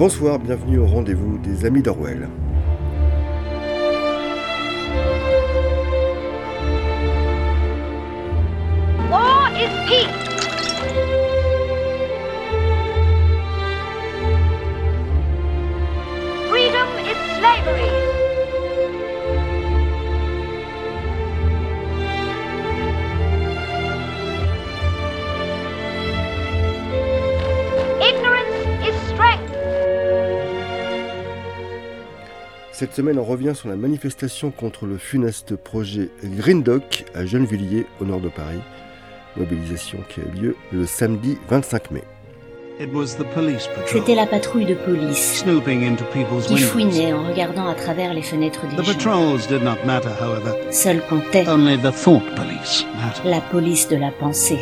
Bonsoir, bienvenue au rendez-vous des Amis d'Orwell. War is peace. Freedom is slavery. Ignorance is strength. Cette semaine, on revient sur la manifestation contre le funeste projet Green Dock à Gennevilliers, au nord de Paris. Mobilisation qui a eu lieu le samedi 25 mai. C'était la patrouille de police qui fouinait en regardant à travers les fenêtres des gens. Seul comptait la police de la pensée.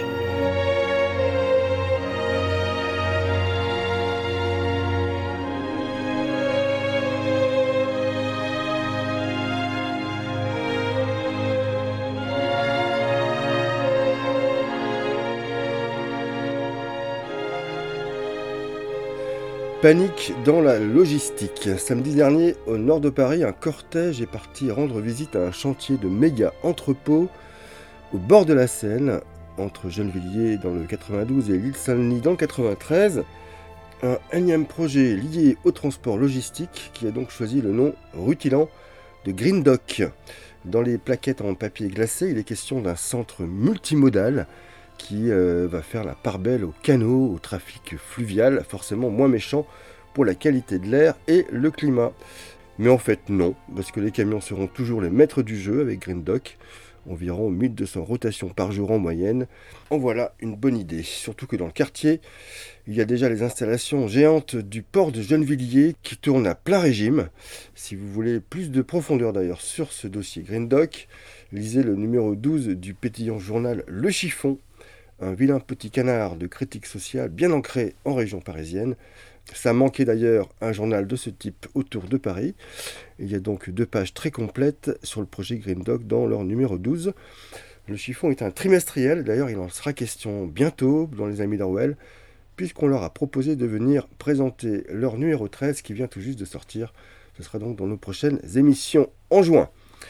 Panique dans la logistique. Samedi dernier, au nord de Paris, un cortège est parti rendre visite à un chantier de méga entrepôt au bord de la Seine, entre Gennevilliers dans le 92 et l'île Saint-Denis dans le 93. Un énième projet lié au transport logistique qui a donc choisi le nom rutilant de Green Dock. Dans les plaquettes en papier glacé, il est question d'un centre multimodal qui va faire la part belle aux canaux, au trafic fluvial, forcément moins méchant pour la qualité de l'air et le climat. Mais en fait non, parce que les camions seront toujours les maîtres du jeu avec Green Dock, environ 1200 rotations par jour en moyenne. En voilà une bonne idée, surtout que dans le quartier, il y a déjà les installations géantes du port de Gennevilliers qui tournent à plein régime. Si vous voulez plus de profondeur d'ailleurs sur ce dossier Green Dock, lisez le numéro 12 du pétillant journal Le Chiffon, un vilain petit canard de critique sociale bien ancré en région parisienne. Ça manquait d'ailleurs un journal de ce type autour de Paris. Il y a donc 2 pages très complètes sur le projet Green Dock dans leur numéro 12. Le Chiffon est un trimestriel, d'ailleurs il en sera question bientôt dans les Amis d'Orwell, puisqu'on leur a proposé de venir présenter leur numéro 13 qui vient tout juste de sortir. Ce sera donc dans nos prochaines émissions en juin.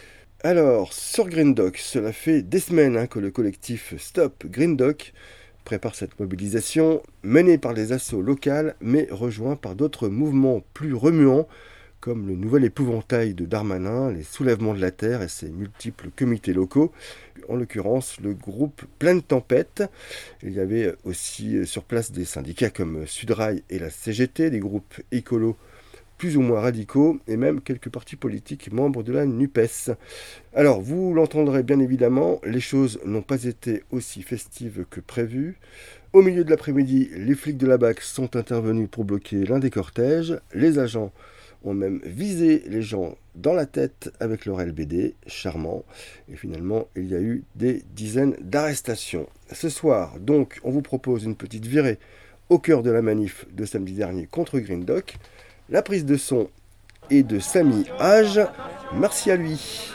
Alors, sur Green Dock, cela fait des semaines que le collectif Stop Green Dock prépare cette mobilisation, menée par les assos locales, mais rejoint par d'autres mouvements plus remuants, comme le nouvel épouvantail de Darmanin, les soulèvements de la terre et ses multiples comités locaux, en l'occurrence le groupe Pleine Tempête. Il y avait aussi sur place des syndicats comme Sudrail et la CGT, des groupes écolos plus ou moins radicaux, et même quelques partis politiques membres de la NUPES. Alors, vous l'entendrez bien évidemment, les choses n'ont pas été aussi festives que prévu. Au milieu de l'après-midi, les flics de la BAC sont intervenus pour bloquer l'un des cortèges. Les agents ont même visé les gens dans la tête avec leur LBD, charmant. Et finalement, il y a eu des dizaines d'arrestations. Ce soir, donc, on vous propose une petite virée au cœur de la manif de samedi dernier contre Green Dock. La prise de son est de Samy Hage. Merci à lui.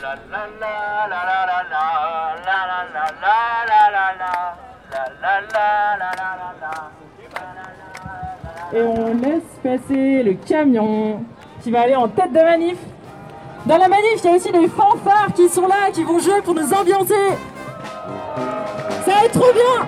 Et on laisse passer le camion qui va aller en tête de manif. Dans la manif, il y a aussi des fanfares qui sont là, qui vont jouer pour nous ambiancer. Ça va être trop bien.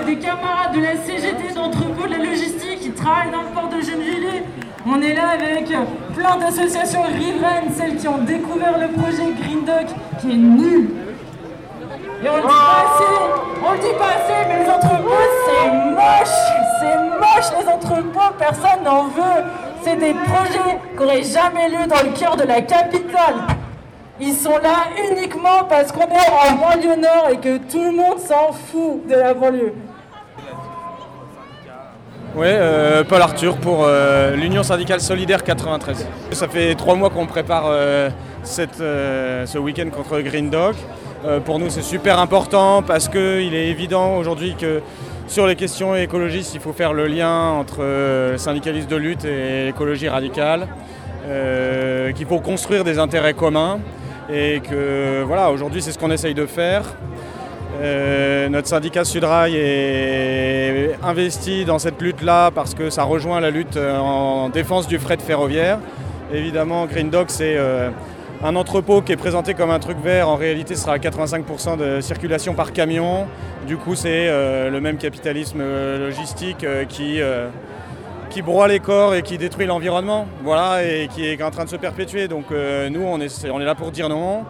des camarades de la CGT d'entrepôt de la logistique qui travaillent dans le port de Gennevilliers. On est là avec plein d'associations riveraines, celles qui ont découvert le projet Green Dock, qui est nul. Et on le dit pas assez, mais les entrepôts, c'est moche les entrepôts, personne n'en veut. C'est des projets qui n'auraient jamais lieu dans le cœur de la capitale. Ils sont là uniquement parce qu'on est en banlieue nord et que tout le monde s'en fout de la banlieue. Paul Arthur pour l'Union syndicale solidaire 93. Ça fait 3 mois qu'on prépare ce week-end contre Green Dock. Pour nous c'est super important parce qu'il est évident aujourd'hui que sur les questions écologistes il faut faire le lien entre syndicalistes de lutte et écologie radicale, qu'il faut construire des intérêts communs et que voilà, aujourd'hui c'est ce qu'on essaye de faire. Notre syndicat Sudrail est investi dans cette lutte-là parce que ça rejoint la lutte en défense du fret ferroviaire. Évidemment, Green Dock, c'est un entrepôt qui est présenté comme un truc vert. En réalité, ce sera à 85% de circulation par camion. Du coup, c'est le même capitalisme logistique qui broie les corps et qui détruit l'environnement. Voilà, et qui est en train de se perpétuer. Donc nous, on est là pour dire non.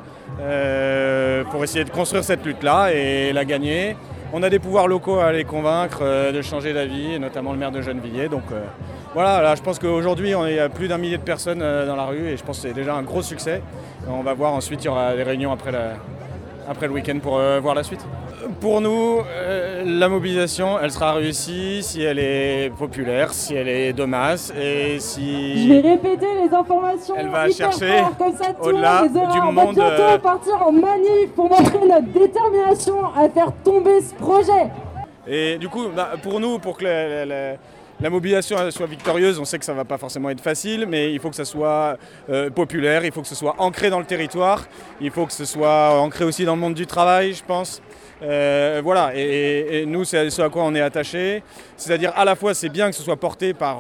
Pour essayer de construire cette lutte-là et la gagner. On a des pouvoirs locaux à les convaincre de changer d'avis, notamment le maire de Gennevilliers. Donc voilà, là, je pense qu'aujourd'hui, il y a plus d'1 millier de personnes dans la rue et je pense que c'est déjà un gros succès. On va voir ensuite, il y aura des réunions après le week-end pour voir la suite. Pour nous, la mobilisation, elle sera réussie si elle est populaire, si elle est de masse et si... Je vais répéter les informations. Elle va chercher fort, comme ça, au-delà du monde. On va bientôt partir en manif pour montrer notre détermination à faire tomber ce projet. Et du coup, pour nous, pour que la mobilisation soit victorieuse, on sait que ça ne va pas forcément être facile, mais il faut que ça soit populaire, il faut que ce soit ancré dans le territoire, il faut que ce soit ancré aussi dans le monde du travail, je pense. Voilà, et nous, c'est ce à quoi on est attaché. C'est-à-dire, à la fois, c'est bien que ce soit porté par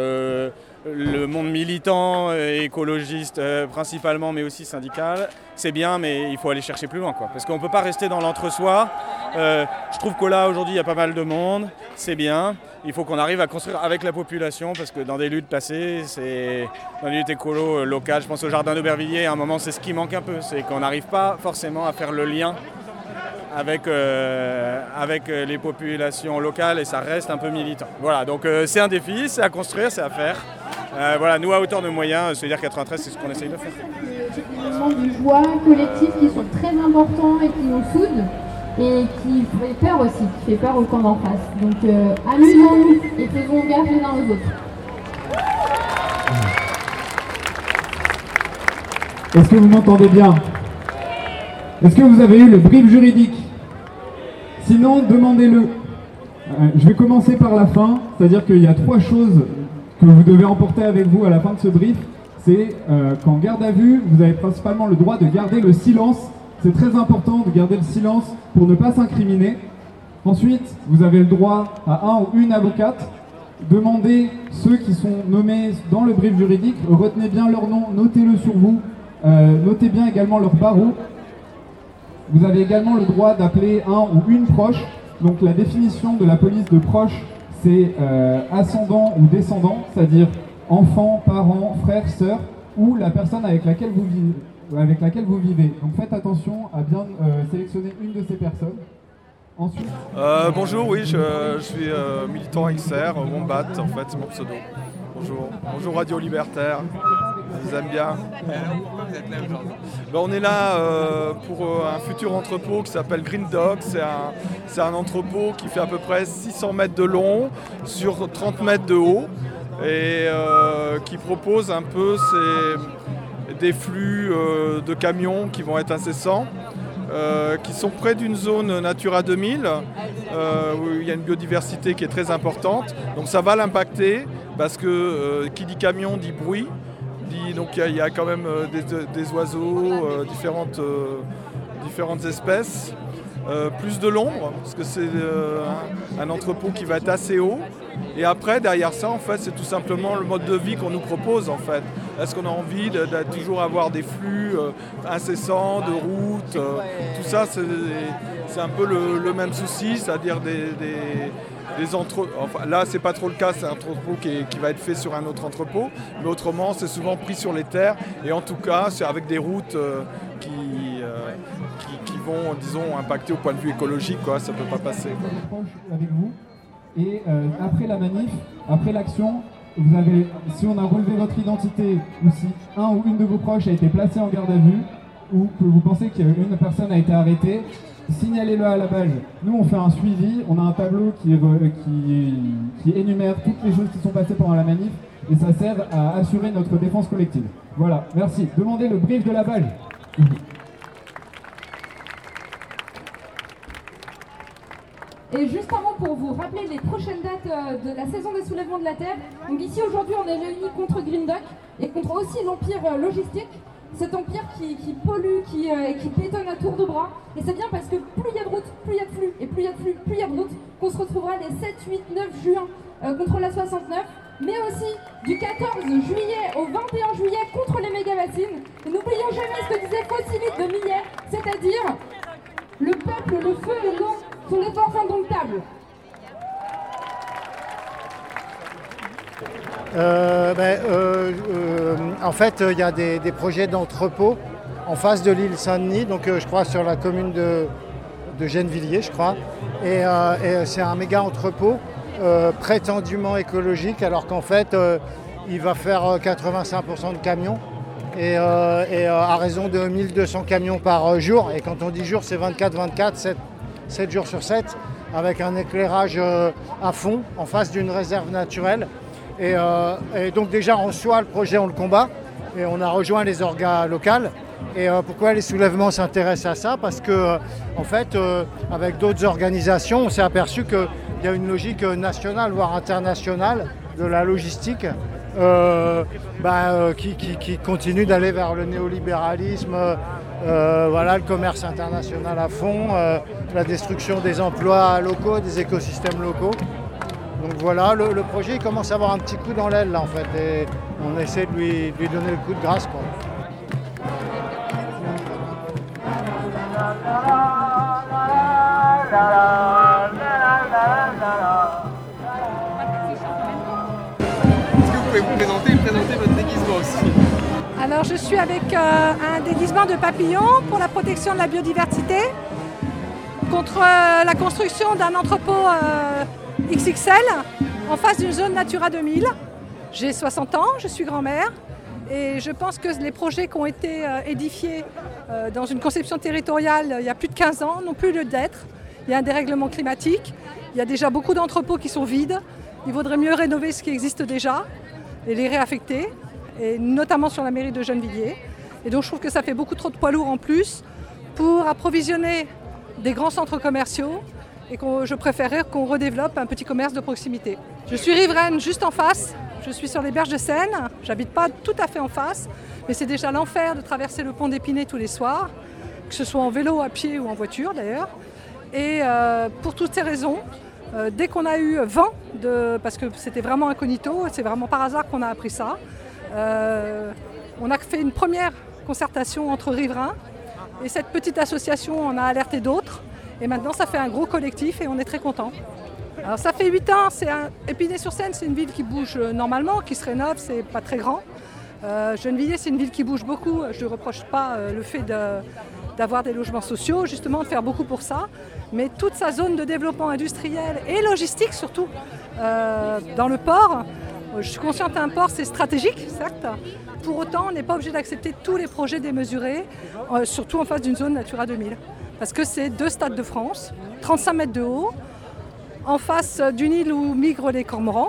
le monde militant, écologiste principalement, mais aussi syndical. C'est bien, mais il faut aller chercher plus loin, quoi. Parce qu'on ne peut pas rester dans l'entre-soi. Je trouve que là, aujourd'hui, il y a pas mal de monde. C'est bien. Il faut qu'on arrive à construire avec la population, parce que dans des luttes passées, dans les luttes écolo locales, je pense au jardin d'Aubervilliers, à un moment, c'est ce qui manque un peu. C'est qu'on n'arrive pas forcément à faire le lien avec les populations locales et ça reste un peu militant. Voilà, donc c'est un défi, c'est à construire, c'est à faire. Voilà, nous à hauteur de moyens, c'est-à-dire 93, c'est ce qu'on essaye de faire. Des moments de joie collective qui sont très importants et qui nous soudent et qui fait peur aussi, qui fait peur au camp d'en face. Donc amusons-nous et faisons gaffe les uns aux autres. Est-ce que vous m'entendez bien ? Est-ce que vous avez eu le brief juridique ? Sinon, demandez-le. Je vais commencer par la fin, c'est-à-dire qu'il y a 3 choses que vous devez emporter avec vous à la fin de ce brief. C'est qu'en garde à vue, vous avez principalement le droit de garder le silence. C'est très important de garder le silence pour ne pas s'incriminer. Ensuite, vous avez le droit à un ou une avocate. Demandez ceux qui sont nommés dans le brief juridique, retenez bien leur nom, notez-le sur vous, notez bien également leur barreau. Vous avez également le droit d'appeler un ou une proche. Donc la définition de la police de proche, c'est ascendant ou descendant, c'est-à-dire enfant, parent, frère, sœur, ou la personne avec laquelle vous vivez. Donc faites attention à bien sélectionner une de ces personnes. Ensuite... Bonjour, oui, je suis militant XR, Wombat, en fait, c'est mon pseudo. Bonjour, bonjour Radio Libertaire, je vous aime bien. On est là pour un futur entrepôt qui s'appelle Green Dock. C'est un entrepôt qui fait à peu près 600 mètres de long sur 30 mètres de haut et qui propose un peu des flux de camions qui vont être incessants. Qui sont près d'une zone Natura 2000 où il y a une biodiversité qui est très importante. Donc ça va l'impacter parce que qui dit camion dit bruit. Donc il y a quand même des oiseaux, différentes espèces. plus de l'ombre, parce que c'est un entrepôt qui va être assez haut. Et après, derrière ça, en fait, c'est tout simplement le mode de vie qu'on nous propose, en fait. Est-ce qu'on a envie de toujours avoir des flux incessants, de routes, tout ça, c'est un peu le même souci, c'est-à-dire enfin, là, c'est pas trop le cas, c'est un entrepôt qui va être fait sur un autre entrepôt, mais autrement, c'est souvent pris sur les terres, et en tout cas, c'est avec des routes qui vont, disons, impacter au point de vue écologique, quoi. Ça peut pas passer, quoi. Avec vous. Et après la manif, après l'action, vous avez, si on a relevé votre identité ou si un ou une de vos proches a été placé en garde à vue ou que vous pensez qu'une personne a été arrêtée, signalez-le à la BAJ. Nous, on fait un suivi, on a un tableau qui énumère toutes les choses qui sont passées pendant la manif et ça sert à assurer notre défense collective. Voilà, merci. Demandez le brief de la BAJ. Et juste avant, pour vous rappeler les prochaines dates de la saison des soulèvements de la Terre, donc ici aujourd'hui on est réunis contre Green Dock et contre aussi l'empire logistique, cet empire qui pollue, qui pétonne à tour de bras. Et c'est bien parce que plus il y a de routes, plus il y a de flux, et plus il y a de flux, plus il y a de routes, qu'on se retrouvera les 7, 8, 9 juin contre la 69, mais aussi du 14 juillet au 21 juillet contre les méga-bassines. Et n'oublions jamais ce que disait Faucillide de Millet, c'est-à-dire le peuple, le feu et l'eau sont des forces indomptables. En fait, il y a des projets d'entrepôt en face de l'île Saint-Denis, donc je crois sur la commune de Gennevilliers, je crois. Et c'est un méga entrepôt prétendument écologique, alors qu'en fait, il va faire 85% de camions. Et à raison de 1200 camions par jour. Et quand on dit jour, c'est 24-24, 7 jours sur 7, avec un éclairage à fond en face d'une réserve naturelle. Et donc déjà en soi, le projet, on le combat. Et on a rejoint les orgas locales. Et pourquoi les soulèvements s'intéressent à ça? Parce que, en fait, avec d'autres organisations, on s'est aperçu qu'il y a une logique nationale, voire internationale, de la logistique qui continue d'aller vers le néolibéralisme, le commerce international à fond, la destruction des emplois locaux, des écosystèmes locaux. Donc voilà, le projet il commence à avoir un petit coup dans l'aile là en fait, et on essaie de lui donner le coup de grâce, quoi. Est-ce que vous pouvez vous présenter votre déguisement aussi? Alors je suis avec un déguisement de papillon pour la protection de la biodiversité, contre la construction d'un entrepôt XXL en face d'une zone Natura 2000. J'ai 60 ans, je suis grand-mère et je pense que les projets qui ont été édifiés dans une conception territoriale il y a plus de 15 ans n'ont plus lieu d'être. Il y a un dérèglement climatique, il y a déjà beaucoup d'entrepôts qui sont vides. Il vaudrait mieux rénover ce qui existe déjà et les réaffecter, et notamment sur la mairie de Gennevilliers. Et donc je trouve que ça fait beaucoup trop de poids lourds en plus pour approvisionner des grands centres commerciaux et je préférerais qu'on redéveloppe un petit commerce de proximité. Je suis riveraine juste en face, je suis sur les berges de Seine, j'habite pas tout à fait en face, mais c'est déjà l'enfer de traverser le pont d'Épinay tous les soirs, que ce soit en vélo, à pied ou en voiture d'ailleurs. Et pour toutes ces raisons, dès qu'on a eu vent, parce que c'était vraiment incognito, c'est vraiment par hasard qu'on a appris ça, on a fait une première concertation entre riverains et cette petite association en a alerté d'autres et maintenant ça fait un gros collectif et on est très contents. Alors ça fait 8 ans, Épinay-sur-Seine, c'est une ville qui bouge normalement, qui se rénove, c'est pas très grand. Gennevilliers, c'est une ville qui bouge beaucoup, je ne reproche pas le fait d'avoir des logements sociaux, justement de faire beaucoup pour ça, mais toute sa zone de développement industriel et logistique surtout, dans le port, je suis consciente qu'un port c'est stratégique, certes, pour autant on n'est pas obligé d'accepter tous les projets démesurés, surtout en face d'une zone Natura 2000, parce que c'est 2 stades de France, 35 mètres de haut, en face d'une île où migrent les cormorans.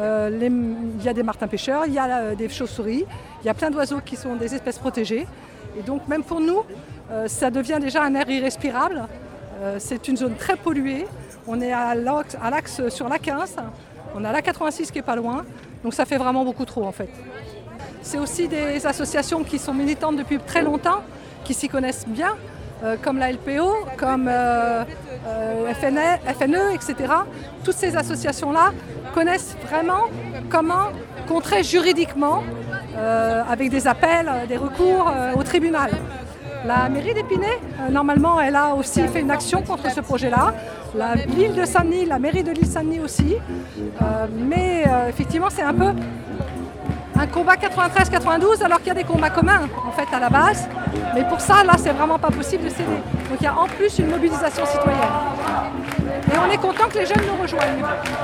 Il y a des martins pêcheurs, il y a des chauves-souris, il y a plein d'oiseaux qui sont des espèces protégées. Et donc même pour nous, ça devient déjà un air irrespirable. C'est une zone très polluée. On est à l'axe sur l'A15, on a l'A86 qui est pas loin. Donc ça fait vraiment beaucoup trop en fait. C'est aussi des associations qui sont militantes depuis très longtemps, qui s'y connaissent bien. comme la LPO, comme FNE, etc. Toutes ces associations-là connaissent vraiment comment contrer juridiquement, avec des appels, des recours au tribunal. La mairie d'Épinay, normalement, elle a aussi fait une action contre ce projet-là. L'île de Saint-Denis, la mairie de l'île Saint-Denis aussi. Mais effectivement, c'est un peu un combat 93-92, alors qu'il y a des combats communs, en fait, à la base. Mais pour ça, là, c'est vraiment pas possible de céder. Donc il y a en plus une mobilisation citoyenne. Et on est content que les jeunes nous rejoignent.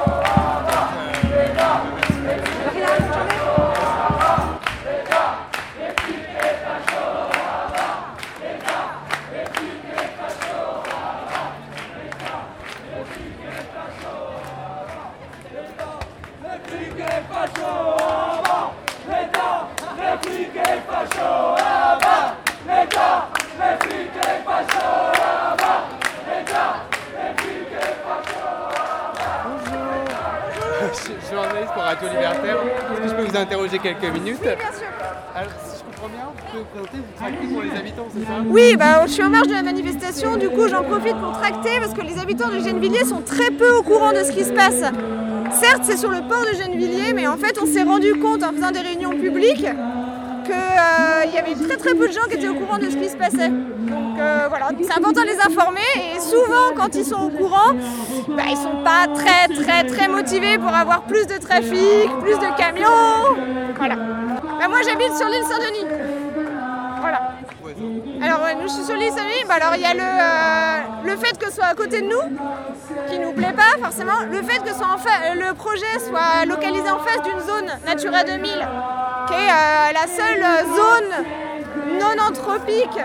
Je suis journaliste pour Radio Libertaire. Est-ce que je peux vous interroger quelques minutes? Oui, bien sûr. Alors, si je comprends bien, vous pouvez présenter, vous tractez pour les habitants, c'est ça? Oui, je suis en marge de la manifestation, du coup j'en profite pour tracter parce que les habitants de Gennevilliers sont très peu au courant de ce qui se passe. Certes, c'est sur le port de Gennevilliers, mais en fait on s'est rendu compte en faisant des réunions publiques qu'il y avait très peu de gens qui étaient au courant de ce qui se passait. Donc voilà, c'est important de les informer et souvent quand ils sont au courant, ils sont pas très motivés pour avoir plus de trafic, plus de camions. Voilà. Moi j'habite sur l'île Saint-Denis. Voilà. Alors nous je suis sur l'île Saint-Denis, alors il y a le fait que ce soit à côté de nous, qui nous plaît pas forcément, le fait que le projet soit localisé en face d'une zone Natura 2000, qui est la seule zone non anthropique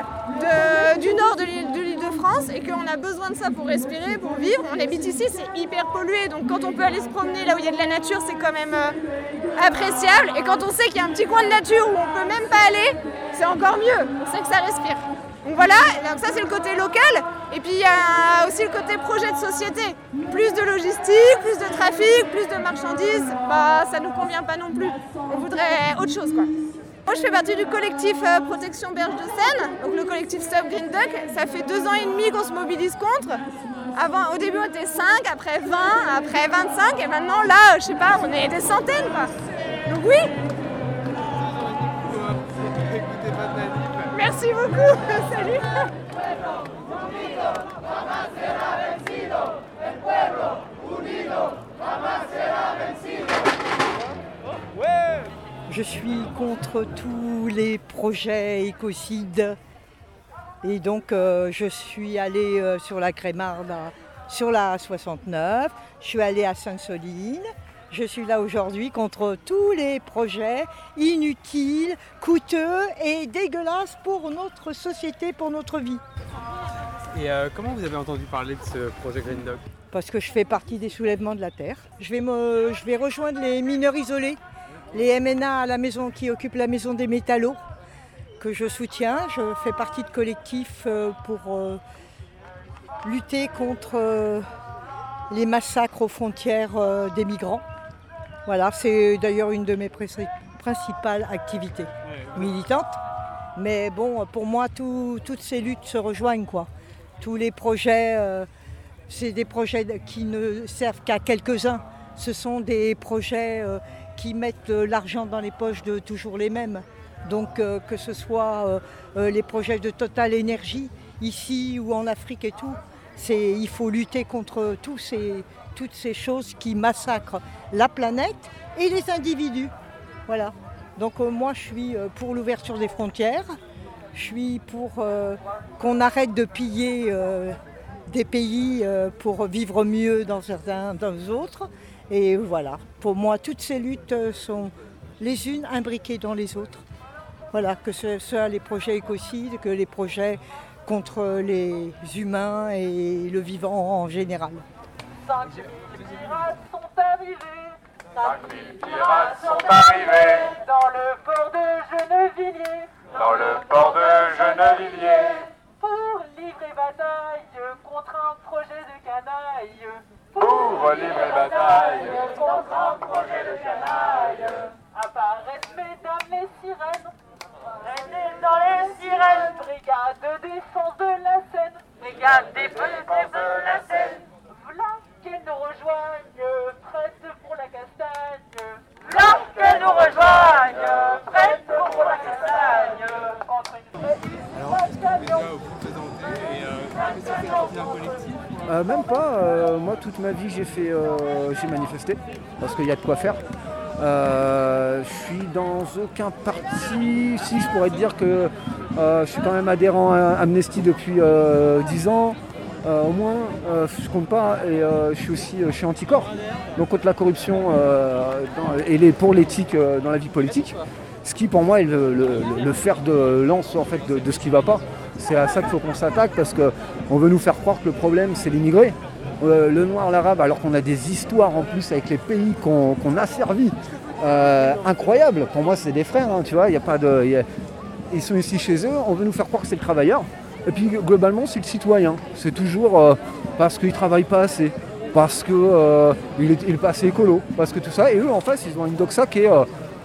du nord de l'île de France et qu'on a besoin de ça pour respirer, pour vivre. On habite ici, c'est hyper pollué, donc quand on peut aller se promener là où il y a de la nature, c'est quand même appréciable. Et quand on sait qu'il y a un petit coin de nature où on peut même pas aller, c'est encore mieux, on sait que ça respire. Donc voilà, donc ça c'est le côté local. Et puis il y a aussi le côté projet de société. Plus de logistique, plus de trafic, plus de marchandises, ça nous convient pas non plus. On voudrait autre chose quoi. Moi je fais partie du collectif Protection Berge de Seine, donc le collectif Stop Green Duck. Ça fait 2 ans et demi qu'on se mobilise contre. Au début on était 5, après 20, après 25 et maintenant là, je sais pas, on est des centaines quoi. Donc oui. Merci beaucoup, salut. Je suis contre tous les projets écocides et donc je suis allée sur la Crémarde, sur la 69, je suis allée à Sainte-Soline. Je suis là aujourd'hui contre tous les projets inutiles, coûteux et dégueulasses pour notre société, pour notre vie. Et comment vous avez entendu parler de ce projet Green Duck? Parce que je fais partie des soulèvements de la Terre. Je vais rejoindre les mineurs isolés, les MNA à la maison qui occupent la maison des métallos, que je soutiens. Je fais partie de collectifs pour lutter contre les massacres aux frontières des migrants. Voilà, c'est d'ailleurs une de mes principales activités militantes. Mais bon, pour moi, toutes ces luttes se rejoignent, quoi. Tous les projets, c'est des projets qui ne servent qu'à quelques-uns. Ce sont des projets qui mettent l'argent dans les poches de toujours les mêmes. Donc que ce soit les projets de Total Énergie, ici ou en Afrique et tout, il faut lutter contre toutes ces choses qui massacrent la planète et les individus. Voilà. Donc moi je suis pour l'ouverture des frontières, je suis pour qu'on arrête de piller des pays pour vivre mieux dans les autres. Et voilà, pour moi toutes ces luttes sont les unes imbriquées dans les autres. Voilà, que ce soit les projets écocides, que les projets contre les humains et le vivant en général. 5 000 pirates sont arrivés. 5 000 pirates sont arrivés dans le port de Gennevilliers. Dans le port de Gennevilliers. Pour livrer bataille contre un projet de canaille. Pour livrer bataille contre un projet de canaille. Apparaissent mesdames les sirènes. Restez dans les sirènes. Brigade de défense de la méga défense de la Seine. V'là qu'elle nous rejoigne, prête pour la castagne. V'là qu'elle nous rejoigne, prête pour la castagne. Contre une Même pas, moi toute ma vie j'ai manifesté, parce qu'il y a de quoi faire. Je suis dans aucun parti, si je pourrais te dire que je suis quand même adhérent à Amnesty depuis 10 ans, au moins, je compte pas, et je suis anti-corps, donc contre la corruption et pour l'éthique dans la vie politique, ce qui pour moi est le fer de lance en fait, de ce qui ne va pas. C'est à ça qu'il faut qu'on s'attaque, parce qu'on veut nous faire croire que le problème c'est l'immigré. Le noir, l'arabe, alors qu'on a des histoires en plus avec les pays qu'on a servis incroyables. Pour moi c'est des frères, hein, tu vois, ils sont ici chez eux, on veut nous faire croire que c'est le travailleur. Et puis globalement c'est le citoyen. C'est toujours parce qu'il ne travaille pas assez, parce qu'il est pas assez écolo, parce que tout ça. Et eux en face ils ont une doxa qui est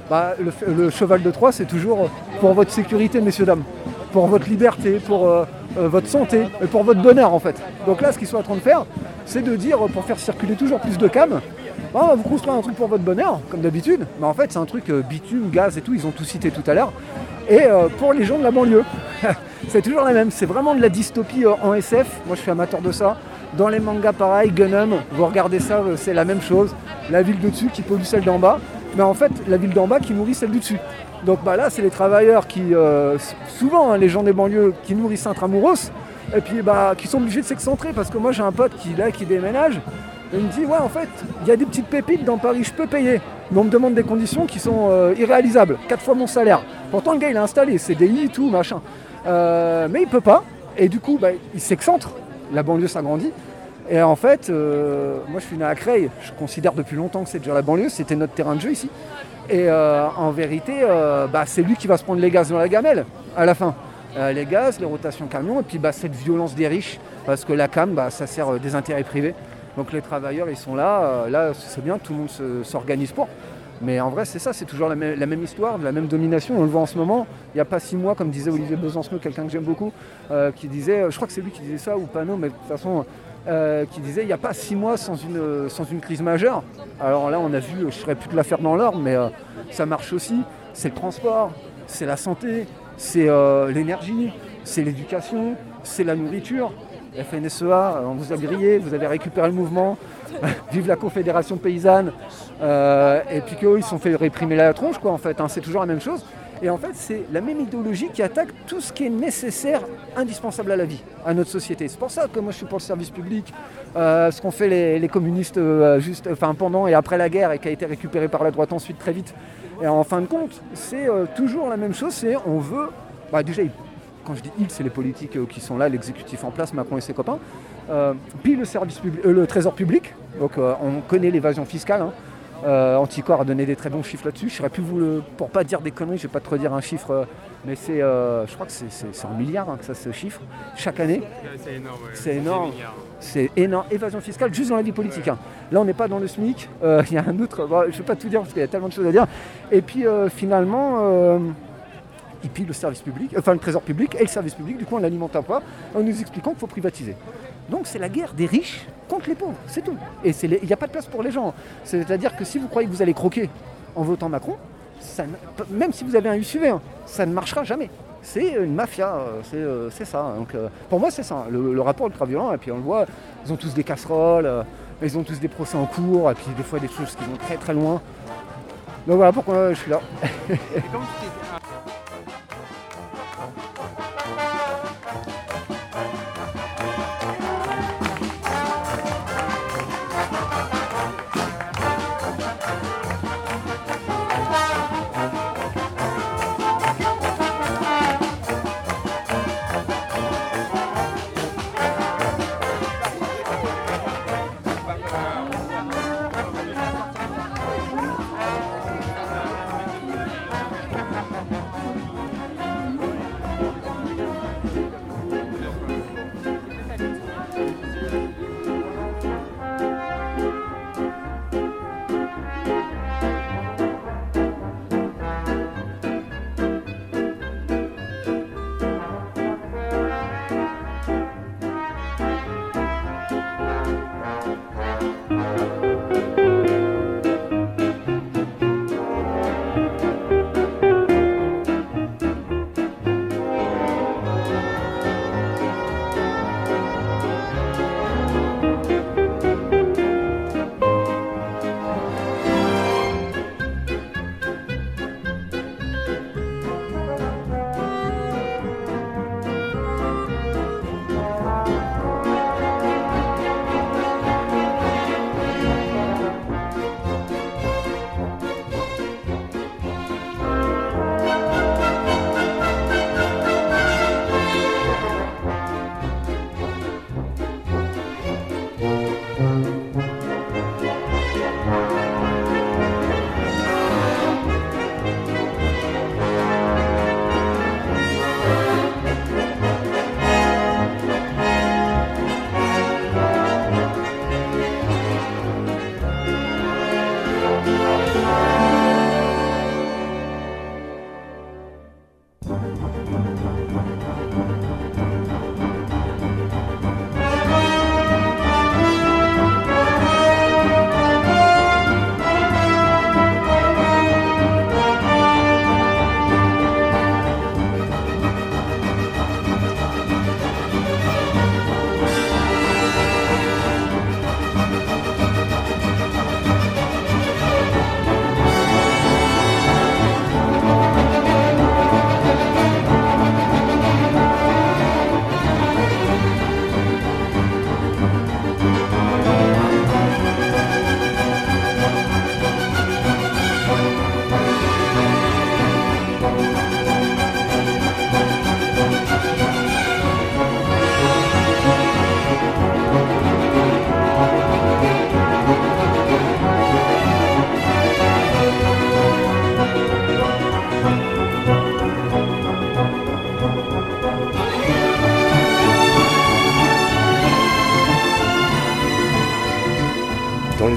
le cheval de Troie, c'est toujours pour votre sécurité, messieurs, dames, pour votre liberté, pour votre santé et pour votre bonheur en fait. Donc là ce qu'ils sont en train de faire, c'est de dire, pour faire circuler toujours plus de cam, on va vous construire un truc pour votre bonheur, comme d'habitude, mais en fait c'est un truc bitume, gaz et tout, ils ont tout cité tout à l'heure, et pour les gens de la banlieue. C'est toujours la même, c'est vraiment de la dystopie en SF, moi je suis amateur de ça. Dans les mangas pareil, Gunham, vous regardez ça, c'est la même chose, la ville de dessus qui pollue celle d'en bas, mais en fait la ville d'en bas qui nourrit celle du dessus. Donc là c'est les travailleurs qui, souvent les gens des banlieues qui nourrissent Intramuros, et puis qui sont obligés de s'excentrer, parce que moi j'ai un pote qui déménage, et il me dit ouais en fait il y a des petites pépites dans Paris, je peux payer, mais on me demande des conditions qui sont irréalisables, 4 fois mon salaire. Pourtant le gars il a installé CDI, tout machin, mais il peut pas, et du coup il s'excentre, la banlieue s'agrandit. Et en fait, moi je suis né à Creil, je considère depuis longtemps que c'est déjà la banlieue, c'était notre terrain de jeu ici. Et en vérité, c'est lui qui va se prendre les gaz dans la gamelle à la fin. Les gaz, les rotations camions, et puis cette violence des riches, parce que la cam, ça sert des intérêts privés. Donc les travailleurs, ils sont là, c'est bien, tout le monde s'organise pour. Mais en vrai, c'est ça, c'est toujours la même histoire, de la même domination. On le voit en ce moment, il n'y a pas 6 mois, comme disait Olivier Besancenot, quelqu'un que j'aime beaucoup, qui disait, je crois que c'est lui qui disait ça, ou Panot, mais de toute façon, qui disait, il n'y a pas 6 mois sans une crise majeure. Alors là, on a vu, je ne saurais plus de la faire dans l'ordre, mais ça marche aussi. C'est le transport, c'est la santé, c'est l'énergie, c'est l'éducation, c'est la nourriture. FNSEA, on vous a grillé, vous avez récupéré le mouvement, vive la Confédération paysanne, et puis qu'eux ils se sont fait réprimer la tronche quoi en fait, hein, c'est toujours la même chose. Et en fait c'est la même idéologie qui attaque tout ce qui est nécessaire, indispensable à la vie, à notre société. C'est pour ça que moi je suis pour le service public, ce qu'ont fait les communistes pendant et après la guerre et qui a été récupéré par la droite ensuite très vite. Et en fin de compte, c'est toujours la même chose, c'est on veut, déjà quand je dis ils, c'est les politiques qui sont là, l'exécutif en place, Macron et ses copains, puis le service public, le trésor public, donc on connaît l'évasion fiscale, Anticor a donné des très bons chiffres là-dessus, je ne saurais plus pour pas dire des conneries, je ne vais pas trop dire un chiffre, mais c'est, je crois que c'est en milliards que ça se chiffre, chaque année. C'est énorme, ouais. C'est énorme. C'est énorme, évasion fiscale juste dans la vie politique. Ouais. Là on n'est pas dans le SMIC, il y a un autre, je ne vais pas tout dire parce qu'il y a tellement de choses à dire, et puis finalement... Et puis le service public, le trésor public et le service public, du coup on l'alimente pas en nous expliquant qu'il faut privatiser. Donc c'est la guerre des riches contre les pauvres, c'est tout. Et il n'y a pas de place pour les gens. C'est-à-dire que si vous croyez que vous allez croquer en votant Macron, même si vous avez un SUV, ça ne marchera jamais. C'est une mafia, c'est ça. Donc pour moi c'est ça, le rapport ultra-violent, et puis on le voit, ils ont tous des casseroles, ils ont tous des procès en cours, et puis des fois des choses qui vont très très loin. Donc voilà pourquoi je suis là.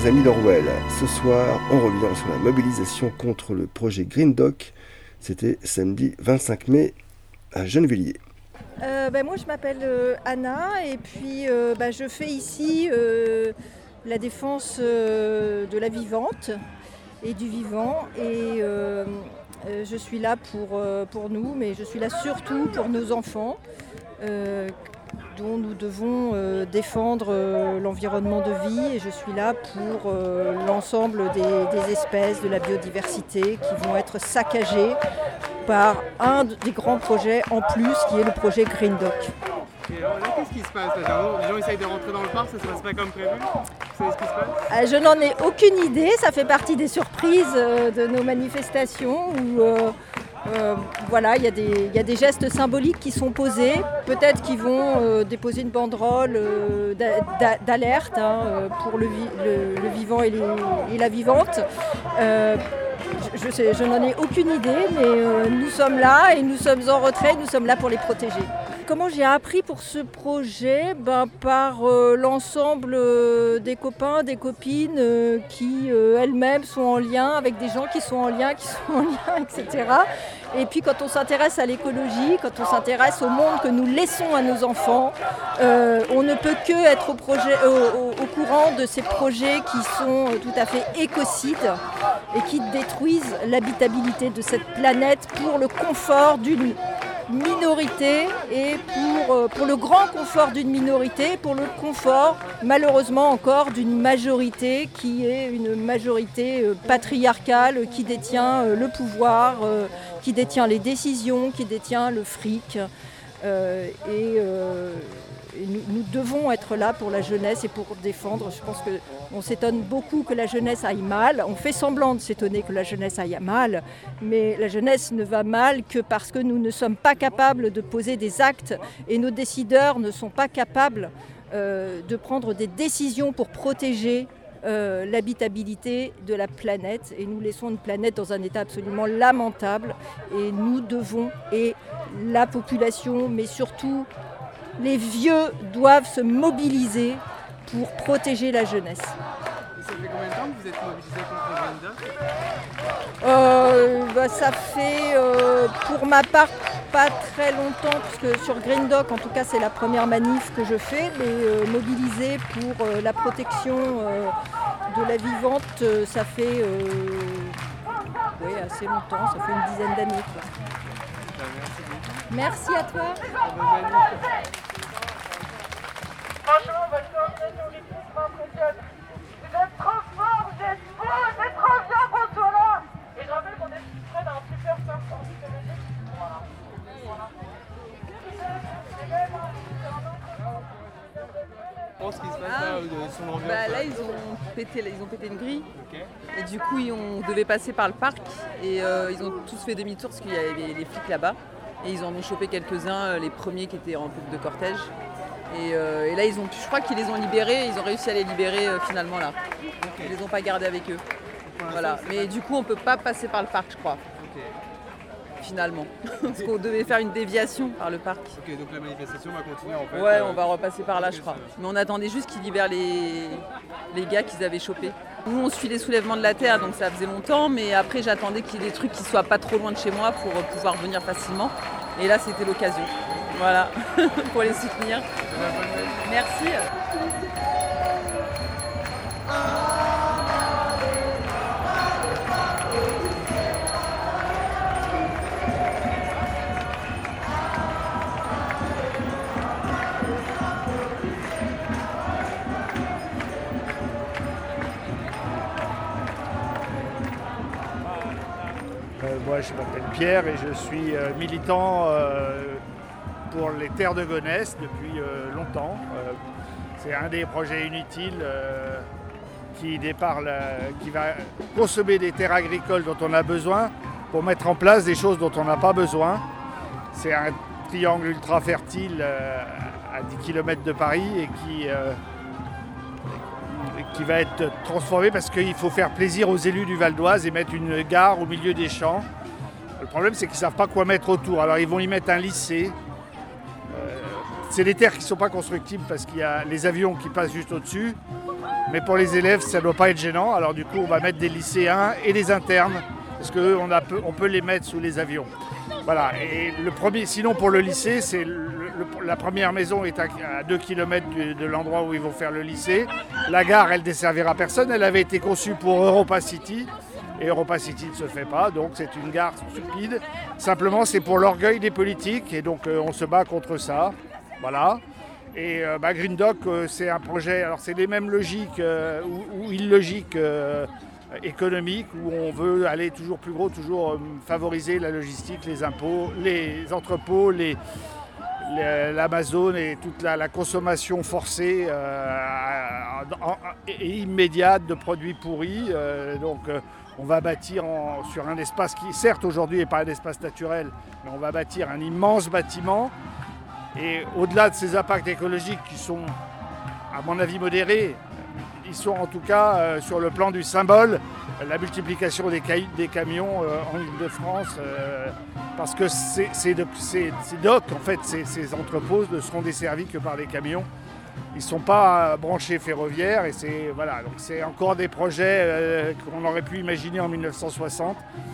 les amis d'Orwell. Ce soir, on revient sur la mobilisation contre le projet Green Dock. C'était samedi 25 mai à Gennevilliers. Moi, je m'appelle Anna et puis je fais ici la défense de la vivante et du vivant. Et je suis là pour nous, mais je suis là surtout pour nos enfants. Dont nous devons défendre l'environnement de vie et je suis là pour l'ensemble des espèces, de la biodiversité qui vont être saccagées par un des grands projets en plus qui est le projet Green Dock. Et alors là, qu'est-ce qui se passe là? Les gens essayent de rentrer dans le parc, ça se passe pas comme prévu? Vous savez ce qui se passe? Je n'en ai aucune idée, ça fait partie des surprises de nos manifestations où il y a des gestes symboliques qui sont posés. Peut-être qu'ils vont déposer une banderole d'alerte pour le vivant et la vivante. Je n'en ai aucune idée, mais nous sommes là et nous sommes en retrait, nous sommes là pour les protéger. Comment j'ai appris pour ce projet? Par l'ensemble des copains, des copines qui elles-mêmes sont en lien avec des gens qui sont en lien, etc. Et puis quand on s'intéresse à l'écologie, quand on s'intéresse au monde que nous laissons à nos enfants, on ne peut que être au courant de ces projets qui sont tout à fait écocides et qui détruisent l'habitabilité de cette planète pour le confort d'une minorité et pour le grand confort d'une minorité, pour le confort malheureusement encore d'une majorité qui est une majorité patriarcale qui détient le pouvoir, qui détient les décisions, qui détient le fric. Et nous devons être là pour la jeunesse et pour défendre. Je pense qu'on s'étonne beaucoup que la jeunesse aille mal. On fait semblant de s'étonner que la jeunesse aille mal, mais la jeunesse ne va mal que parce que nous ne sommes pas capables de poser des actes et nos décideurs ne sont pas capables de prendre des décisions pour protéger l'habitabilité de la planète. Et nous laissons une planète dans un état absolument lamentable. Et nous devons, et la population, mais surtout les vieux doivent se mobiliser pour protéger la jeunesse. Et ça fait combien de temps que vous êtes mobilisés contre Green Dock? Ça fait, pour ma part, pas très longtemps, puisque sur Green Dock, en tout cas, c'est la première manif que je fais, mais mobilisée pour la protection de la vivante, ça fait assez longtemps, ça fait une dizaine d'années. Merci à toi. Franchement, votre coordination rythmique m'impressionne. Vous êtes trop forts, vous êtes beaux, c'est trop bien qu'on soit là. Et je rappelle qu'on est près d'un super parc ornithologique. Voilà. Ce qui se passe là, sur l'ambiance. Là, ils ont pété une grille. Okay. Et du coup, on devait passer par le parc. Et ils ont tous fait demi-tour parce qu'il y avait les flics là-bas. Et ils en ont chopé quelques-uns, les premiers qui étaient en coupe de cortège. Et là, je crois qu'ils les ont libérés, ils ont réussi à les libérer finalement là. Okay. Ils les ont pas gardés avec eux. Voilà. Mais du coup, on peut pas passer par le parc, je crois. Okay. Finalement. Parce qu'on devait faire une déviation par le parc. Ok, donc la manifestation va continuer en fait. Ouais, on va repasser par là, je crois. Mais on attendait juste qu'ils libèrent les gars qu'ils avaient chopés. Nous, on suit les soulèvements de la terre, donc ça faisait longtemps. Mais après, j'attendais qu'il y ait des trucs qui soient pas trop loin de chez moi pour pouvoir venir facilement. Et là, c'était l'occasion. Voilà, pour les soutenir. Merci. Moi, je m'appelle Pierre et je suis militant pour les terres de Gonesse depuis longtemps. C'est un des projets inutiles qui va consommer des terres agricoles dont on a besoin pour mettre en place des choses dont on n'a pas besoin. C'est un triangle ultra fertile à 10 km de Paris et qui va être transformé parce qu'il faut faire plaisir aux élus du Val d'Oise et mettre une gare au milieu des champs. Le problème, c'est qu'ils ne savent pas quoi mettre autour. Alors ils vont y mettre un lycée. C'est des terres qui ne sont pas constructibles parce qu'il y a les avions qui passent juste au-dessus. Mais pour les élèves, ça ne doit pas être gênant. Alors du coup, on va mettre des lycéens et des internes, parce qu'on peut les mettre sous les avions. Voilà. Et sinon pour le lycée, la première maison est à 2 km de l'endroit où ils vont faire le lycée. La gare, elle desservira personne. Elle avait été conçue pour Europa City. Et Europa City ne se fait pas, donc c'est une gare stupide. Simplement, c'est pour l'orgueil des politiques, et donc on se bat contre ça. Voilà. Et Green Dock, c'est un projet, alors c'est les mêmes logiques ou illogiques économiques, où on veut aller toujours plus gros, toujours favoriser la logistique, les impôts, les entrepôts, l'Amazon et toute la consommation forcée et immédiate de produits pourris. On va bâtir sur un espace qui, certes, aujourd'hui n'est pas un espace naturel, mais on va bâtir un immense bâtiment. Et au-delà de ces impacts écologiques qui sont, à mon avis, modérés, ils sont en tout cas sur le plan du symbole, la multiplication des camions en Île-de-France, parce que ces docks, en fait, ces entrepôts ne seront desservis que par des camions. Ils ne sont pas branchés ferroviaires et c'est encore des projets qu'on aurait pu imaginer en 1960.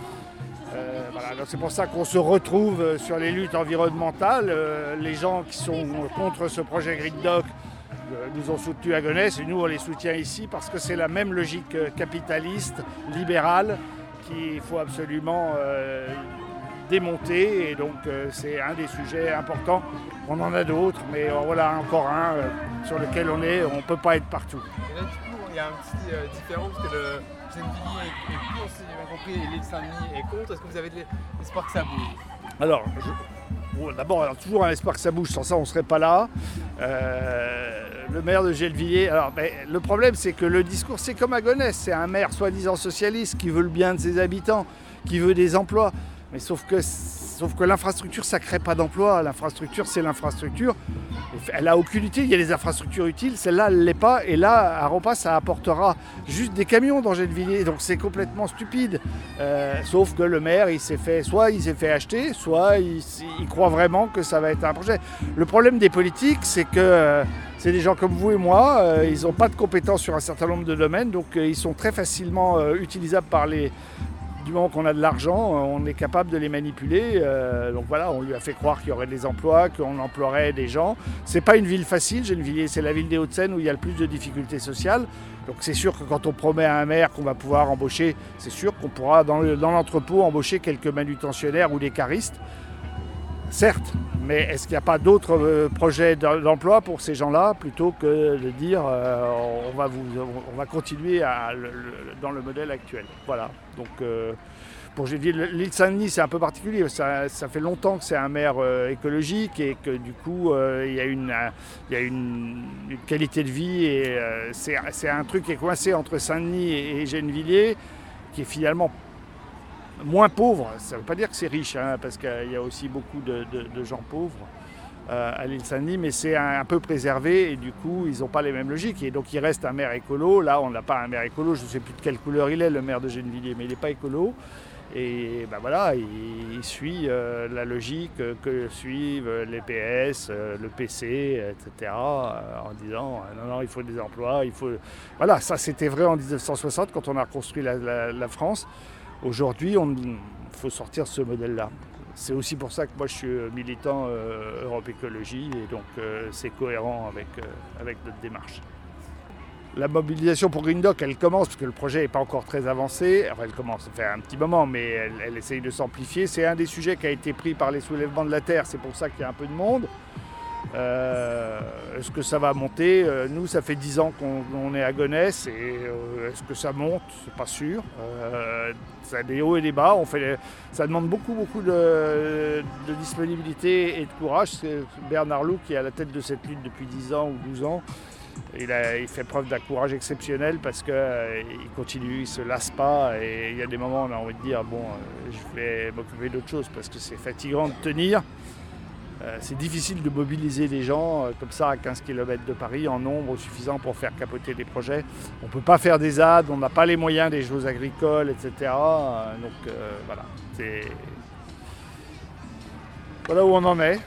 Donc c'est pour ça qu'on se retrouve sur les luttes environnementales. Les gens qui sont contre ce projet Green Dock nous ont soutenus à Gonesse et nous on les soutient ici parce que c'est la même logique capitaliste, libérale, qu'il faut absolument démonter, et donc c'est un des sujets importants. On en a d'autres, mais voilà encore un sur lequel on ne peut pas être partout. Et là du coup il y a un petit différent parce que le Gennevilliers est pour, si j'ai bien compris, et l'île Saint-Denis est contre. Est-ce que vous avez de l'espoir que ça bouge? Alors, d'abord, toujours un espoir que ça bouge, sans ça on ne serait pas là. Le maire de Gennevilliers, le problème c'est que le discours c'est comme à Gonesse, c'est un maire soi-disant socialiste qui veut le bien de ses habitants, qui veut des emplois. Mais sauf que l'infrastructure, ça ne crée pas d'emploi. L'infrastructure, c'est l'infrastructure. Elle n'a aucune utilité. Il y a des infrastructures utiles. Celle-là, elle ne l'est pas. Et là, à Europa, ça apportera juste des camions dans Gennevilliers. Donc c'est complètement stupide. Sauf que le maire, soit il s'est fait acheter, soit il croit vraiment que ça va être un projet. Le problème des politiques, c'est que c'est des gens comme vous et moi. Ils n'ont pas de compétences sur un certain nombre de domaines. Donc ils sont très facilement utilisables par du moment qu'on a de l'argent, on est capable de les manipuler. Donc voilà, on lui a fait croire qu'il y aurait des emplois, qu'on emploierait des gens. C'est pas une ville facile, Gennevilliers, c'est la ville des Hauts-de-Seine où il y a le plus de difficultés sociales. Donc c'est sûr que quand on promet à un maire qu'on va pouvoir embaucher, c'est sûr qu'on pourra dans l'entrepôt embaucher quelques manutentionnaires ou des caristes. Certes, mais est-ce qu'il n'y a pas d'autres projets d'emploi pour ces gens-là plutôt que de dire on va continuer dans le modèle actuel. Voilà. Donc pour l'île Saint-Denis, c'est un peu particulier. Ça fait longtemps que c'est un maire écologique et que du coup il y a une qualité de vie et c'est un truc qui est coincé entre Saint-Denis et Gennevilliers qui est finalement moins pauvre. Ça ne veut pas dire que c'est riche, parce qu'il y a aussi beaucoup de gens pauvres à l'île Saint-Denis, mais c'est un peu préservé et du coup ils n'ont pas les mêmes logiques. Et donc il reste un maire écolo. Là on n'a pas un maire écolo, je ne sais plus de quelle couleur il est, le maire de Gennevilliers, mais il n'est pas écolo. Et voilà, il suit la logique que suivent les PS, le PC, etc. En disant non, il faut des emplois, Voilà, ça c'était vrai en 1960 quand on a reconstruit la France. Aujourd'hui, il faut sortir ce modèle-là. C'est aussi pour ça que moi je suis militant Europe Écologie et donc c'est cohérent avec notre démarche. La mobilisation pour Green Dock, elle commence parce que le projet n'est pas encore très avancé. Enfin, elle commence, ça fait un petit moment, mais elle essaye de s'amplifier. C'est un des sujets qui a été pris par les soulèvements de la Terre, c'est pour ça qu'il y a un peu de monde. Est-ce que ça va monter? Nous, ça fait 10 ans qu'on est à Gonesse et est-ce que ça monte? C'est pas sûr. Ça a des hauts et des bas. Ça demande beaucoup de disponibilité et de courage. C'est Bernard Loup qui est à la tête de cette lutte depuis 10 ans ou 12 ans. Il fait preuve d'un courage exceptionnel parce qu'il continue, il ne se lasse pas et il y a des moments où on a envie de dire je vais m'occuper d'autre chose parce que c'est fatigant de tenir. C'est difficile de mobiliser des gens comme ça à 15 km de Paris en nombre suffisant pour faire capoter des projets. On ne peut pas faire des ZAD, on n'a pas les moyens des choses agricoles, etc. Donc voilà, voilà où on en est.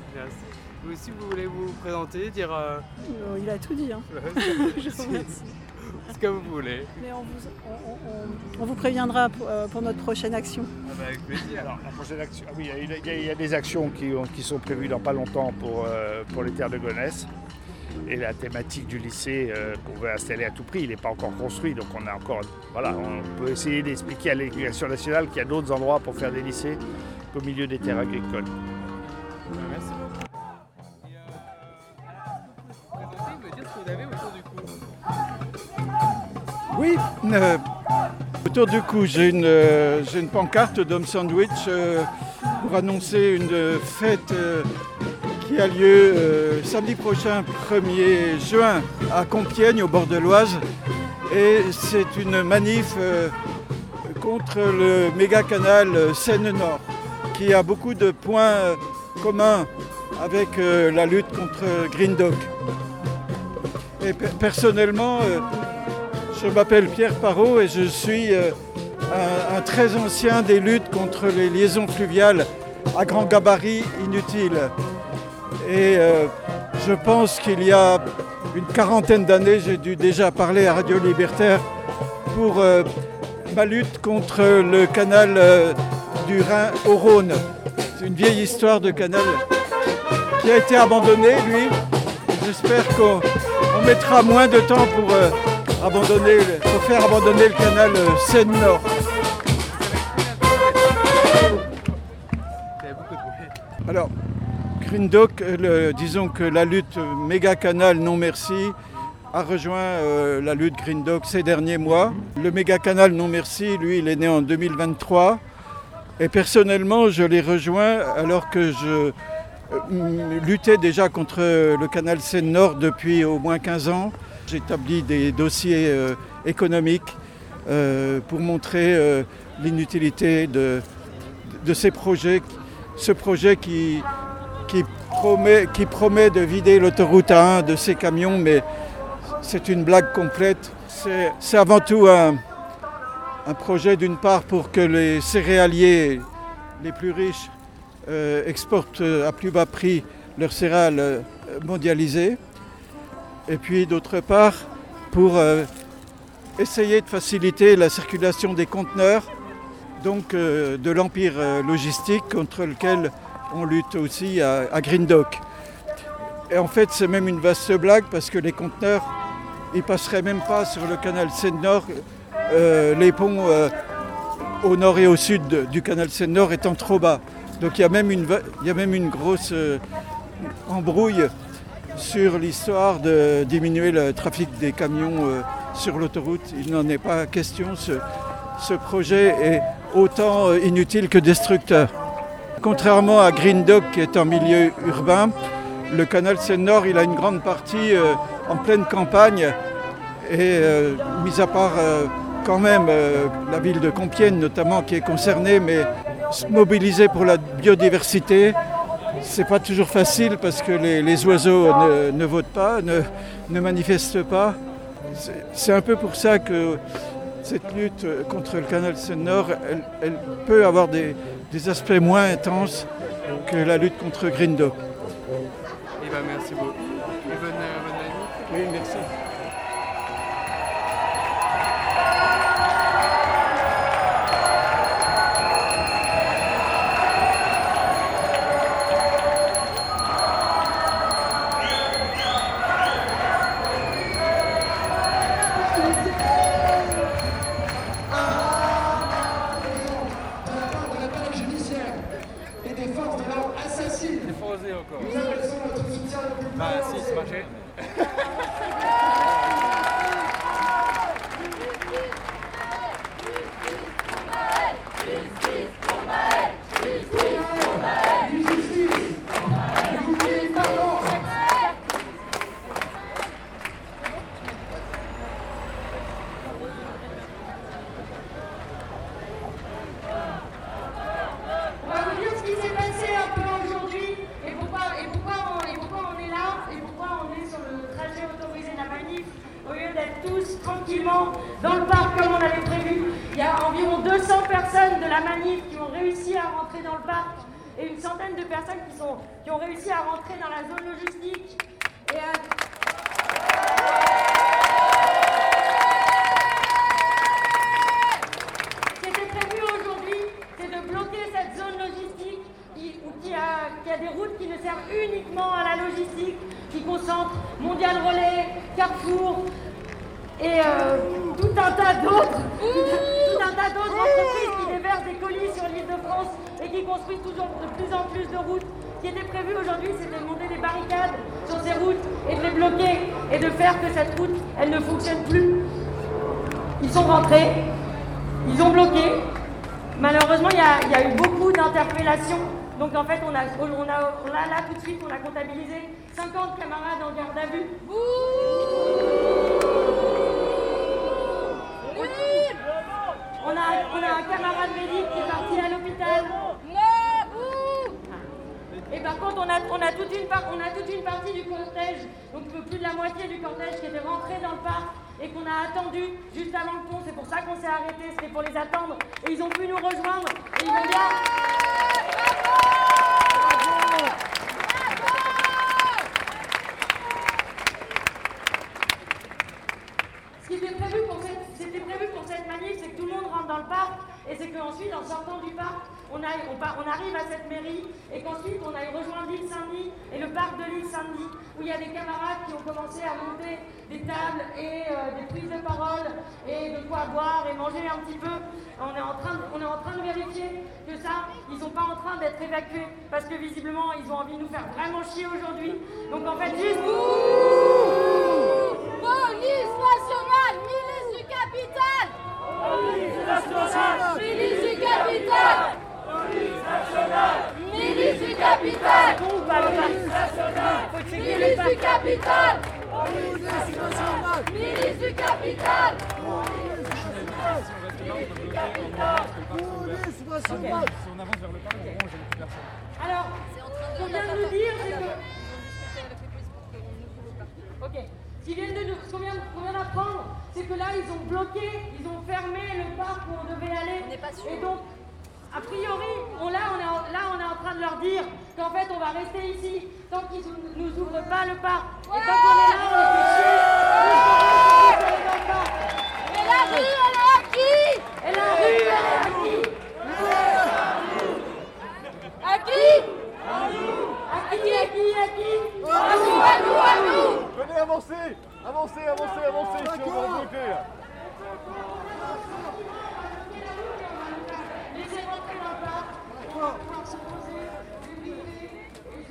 Vous aussi, vous voulez vous présenter, dire... Il a tout dit. Je vous remercie. ce que vous voulez. Mais on vous préviendra pour notre prochaine action. Ah bah avec plaisir. Alors, la prochaine action, oui, il y a des actions qui sont prévues dans pas longtemps pour les terres de Gonesse. Et la thématique du lycée qu'on veut installer à tout prix, il n'est pas encore construit, donc on peut essayer d'expliquer à l'éducation nationale qu'il y a d'autres endroits pour faire des lycées qu'au milieu des terres agricoles. Merci beaucoup. Vous pouvez dire ce que vous avez autour du cou? Oui, autour du cou, j'ai une pancarte d'Homme Sandwich pour annoncer une fête qui a lieu samedi prochain, 1er juin, à Compiègne, au bord de l'Oise. Et c'est une manif contre le méga-canal Seine-Nord, qui a beaucoup de points communs avec la lutte contre Green Dock. Et personnellement, je m'appelle Pierre Parot et je suis un très ancien des luttes contre les liaisons fluviales à grand gabarit inutiles. Et je pense qu'il y a une quarantaine d'années, j'ai dû déjà parler à Radio Libertaire pour ma lutte contre le canal du Rhin au Rhône. C'est une vieille histoire de canal qui a été abandonné, lui. J'espère qu'on mettra moins de temps pour faire abandonner le canal Seine-Nord. Alors, Green Dock, disons que la lutte méga canal non merci a rejoint la lutte Green Dock ces derniers mois. Le méga canal non merci, lui, il est né en 2023 et personnellement je l'ai rejoint alors que je luttais déjà contre le canal Seine-Nord depuis au moins 15 ans. J'ai établi des dossiers économiques pour montrer l'inutilité de ces projets. Ce projet qui promet de vider l'autoroute A1 de ses camions, mais c'est une blague complète. C'est avant tout un projet d'une part pour que les céréaliers les plus riches exportent à plus bas prix leurs céréales mondialisées. Et puis d'autre part pour essayer de faciliter la circulation des conteneurs, donc de l'empire logistique contre lequel on lutte aussi à Green Dock. Et en fait, c'est même une vaste blague parce que les conteneurs, ils passeraient même pas sur le canal Seine-Nord, les ponts au nord et au sud du canal Seine-Nord étant trop bas. Donc il y a même une grosse embrouille sur l'histoire de diminuer le trafic des camions sur l'autoroute. Il n'en est pas question. Ce projet est autant inutile que destructeur. Contrairement à Green Dock qui est en milieu urbain, le canal Seine-Nord il a une grande partie en pleine campagne et mis à part quand même la ville de Compiègne notamment qui est concernée, mais se mobiliser pour la biodiversité, c'est pas toujours facile parce que les oiseaux ne votent pas, ne manifestent pas. C'est un peu pour ça que cette lutte contre le canal Seine-Nord, elle peut avoir des aspects moins intenses que la lutte contre Green Dock. Eh ben, merci beaucoup. Et bonne année. Oui, merci. Bah si, c'est marché. Tranquillement dans le parc comme on avait prévu. Il y a environ 200 personnes de la manif qui ont réussi à rentrer dans le parc et une centaine de personnes qui ont réussi à rentrer dans la zone logistique. Et uniquement à la logistique qui concentre Mondial Relais, Carrefour et tout un tas d'autres entreprises qui déversent des colis sur l'Île-de-France et qui construisent toujours de plus en plus de routes. Ce qui était prévu aujourd'hui, c'était de monter des barricades sur ces routes et de les bloquer et de faire que cette route, elle ne fonctionne plus. Ils sont rentrés, ils ont bloqué. Malheureusement, il y a eu beaucoup d'interpellations. Donc en fait, on a là tout de suite, on a comptabilisé 50 camarades en garde à vue. On a un camarade médic qui est parti à l'hôpital. Et par contre, on a toute une partie du cortège, donc plus de la moitié du cortège qui était rentré dans le parc et qu'on a attendu juste avant le pont. C'est pour ça qu'on s'est arrêté, c'était pour les attendre. Et ils ont pu nous rejoindre. Et ils vont bien. Ce qui était prévu pour cette manif, c'est que tout le monde rentre dans le parc et c'est qu'ensuite, en sortant du parc, on arrive à cette mairie et qu'ensuite on aille rejoindre l'île Saint-Denis et le parc de l'île Saint-Denis où il y a des camarades qui ont commencé à monter des tables et des prises de parole et de quoi boire et manger un petit peu. On est en train de vérifier que ça, ils sont pas en train d'être évacués parce que visiblement ils ont envie de nous faire vraiment chier aujourd'hui. Donc en fait juste... Police nationale, milice du capitale! Police nationale, milice du capitale! Police nationale, milice du capitale! Police nationale, milice du capitale! Police nationale, milice du capitale! Milice du capitale! Police nationale! Si on avance vers le parc, on range avec plus personne. Alors, ce qu'on vient de nous dire, c'est que... Ok. Ce qu'on vient d'apprendre, c'est que là, ils ont bloqué, ils ont fermé le parc où on devait aller. On n'est pas sûr. Et donc, a priori, on est en train de leur dire qu'en fait, on va rester ici tant qu'ils ne nous ouvrent pas le parc. Et tant qu'on est là, on les fait chier. Et la rue, elle est à qui? Et la rue, elle est à qui? À qui? À qui? À nous! Venez, avancez, si on va bloquer là. Laissez rentrer dans le parc. On va pouvoir se poser, débriefer et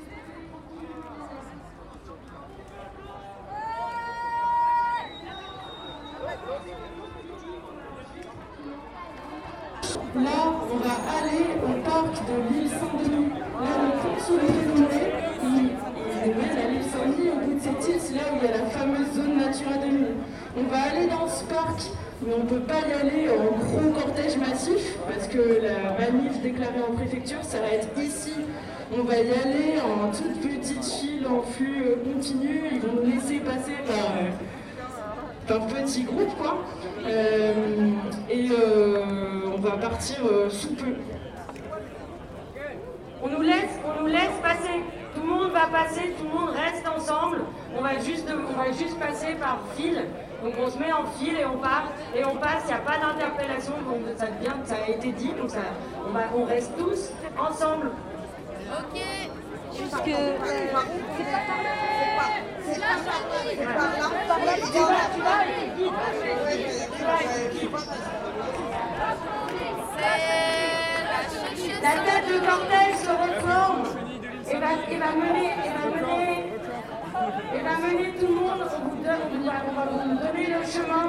Là, on va aller au parc de l'île Saint-Denis. Là, le pont sur lequel on est, il mène à l'île Saint-Denis. Au bout de cette île, c'est là où il y a la fameuse zone Natura 2000. On va aller dans ce parc, mais on ne peut pas y aller en gros cortège massif, parce que la manif déclarée en préfecture, ça va être ici. On va y aller en toute petite file, en flux continu. Ils vont nous laisser passer par petits groupes, quoi. On va partir sous peu. On nous laisse passer. Tout le monde va passer, tout le monde reste ensemble. On va juste passer par file. Donc on se met en file et on part et on passe. Il n'y a pas d'interpellation. Donc ça a été dit. Donc on reste tous ensemble. Ok. Jusque. La tête de cortège se reforme et va mener tout le monde. On va vous donner le chemin.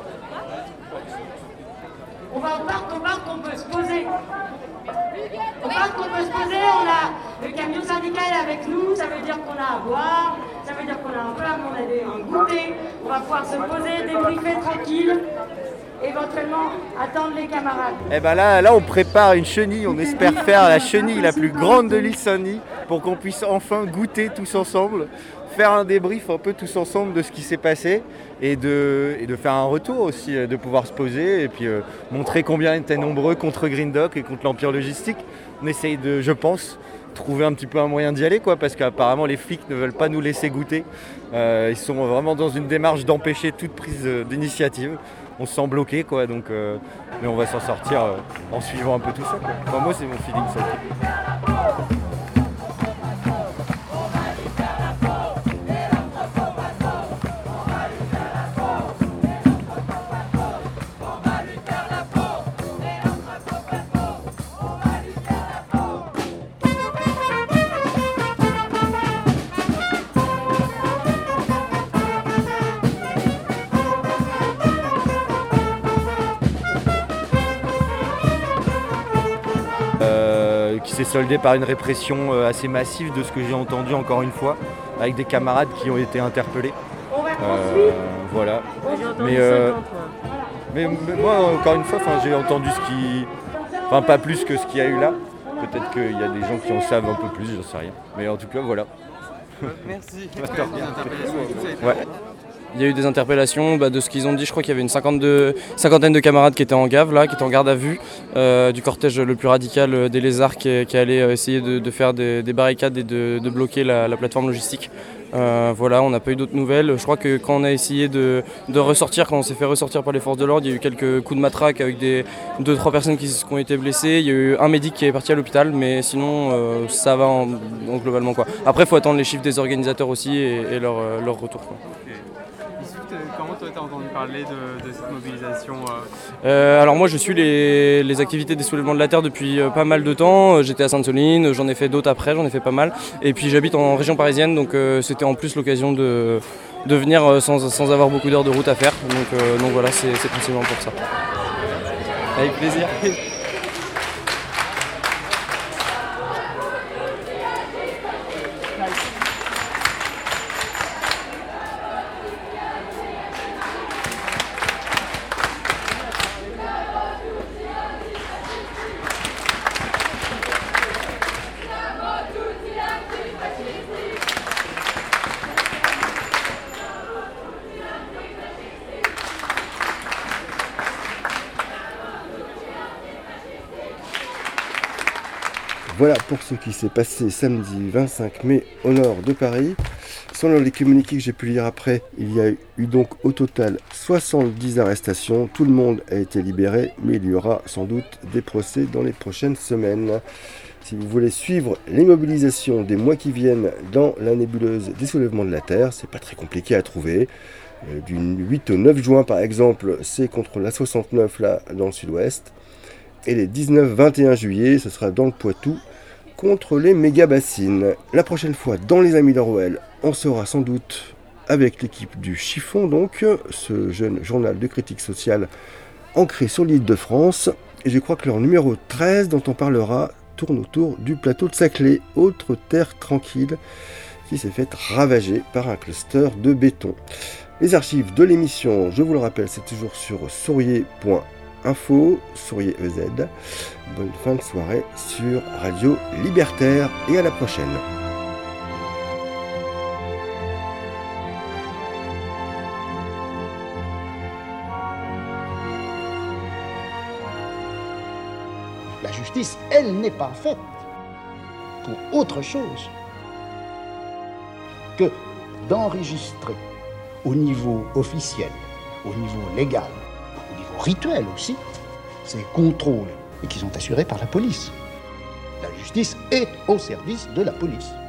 On va au parc, on peut se poser. Au parc, on peut se poser, on a le camion syndical avec nous, ça veut dire qu'on a à boire, ça veut dire qu'on a un peu à manger, un goûter, on va pouvoir se poser, débriefer tranquille, éventuellement attendre les camarades. Et ben là on prépare une chenille, on espère faire la chenille la plus grande de l'île Saint-Denis pour qu'on puisse enfin goûter tous ensemble, faire un débrief un peu tous ensemble de ce qui s'est passé et de faire un retour aussi, de pouvoir se poser et puis montrer combien on était nombreux contre Green Dock et contre l'Empire Logistique. On essaye de, je pense, trouver un petit peu un moyen d'y aller, quoi, parce qu'apparemment les flics ne veulent pas nous laisser goûter. Ils sont vraiment dans une démarche d'empêcher toute prise d'initiative. On se sent bloqué, quoi, donc, mais on va s'en sortir en suivant un peu tout ça, quoi. Enfin, moi c'est mon feeling ça. s'est soldé par une répression assez massive de ce que j'ai entendu encore une fois, avec des camarades qui ont été interpellés. Voilà. Mais moi, encore une fois, j'ai entendu ce qui... Enfin, pas plus que ce qu'il y a eu là. Peut-être qu'il y a des gens qui en savent un peu plus, j'en sais rien. Mais en tout cas, voilà. Merci. Ouais. Il y a eu des interpellations, de ce qu'ils ont dit, je crois qu'il y avait une cinquantaine de camarades qui étaient en gave, là, qui étaient en garde à vue, du cortège le plus radical des Lézards qui allait essayer de faire des barricades et de bloquer la plateforme logistique. Voilà, on n'a pas eu d'autres nouvelles. Je crois que quand on a essayé de ressortir, quand on s'est fait ressortir par les forces de l'ordre, il y a eu quelques coups de matraque avec 2-3 personnes qui ont été blessées. Il y a eu un médic qui est parti à l'hôpital, mais sinon ça va globalement, quoi. Après, il faut attendre les chiffres des organisateurs aussi et leur retour, quoi. Comment toi t'as entendu parler de cette mobilisation Alors moi je suis les activités des soulèvements de la terre depuis pas mal de temps. J'étais à Sainte-Soline, j'en ai fait d'autres après, j'en ai fait pas mal. Et puis j'habite en région parisienne, donc c'était en plus l'occasion de venir sans avoir beaucoup d'heures de route à faire. Donc voilà, c'est principalement pour ça. Avec plaisir. Voilà pour ce qui s'est passé samedi 25 mai au nord de Paris. Selon les communiqués que j'ai pu lire après, il y a eu donc au total 70 arrestations. Tout le monde a été libéré, mais il y aura sans doute des procès dans les prochaines semaines. Si vous voulez suivre les mobilisations des mois qui viennent dans la nébuleuse des soulèvements de la Terre, c'est pas très compliqué à trouver. Du 8 au 9 juin par exemple, c'est contre la 69 là dans le sud-ouest. Et les 19-21 juillet, ce sera dans le Poitou, contre les méga-bassines. La prochaine fois, dans les Amis d'Orwell, on sera sans doute avec l'équipe du Chiffon, donc, ce jeune journal de critique sociale ancré sur l'île de France. Et je crois que leur numéro 13, dont on parlera, tourne autour du plateau de Saclay, autre terre tranquille, qui s'est faite ravager par un cluster de béton. Les archives de l'émission, je vous le rappelle, c'est toujours sur sourier.info, Sourier EZ. Bonne fin de soirée sur Radio Libertaire et à la prochaine. La justice, elle n'est pas faite pour autre chose que d'enregistrer au niveau officiel, au niveau légal, au niveau rituel aussi, ces contrôles et qui sont assurés par la police. La justice est au service de la police.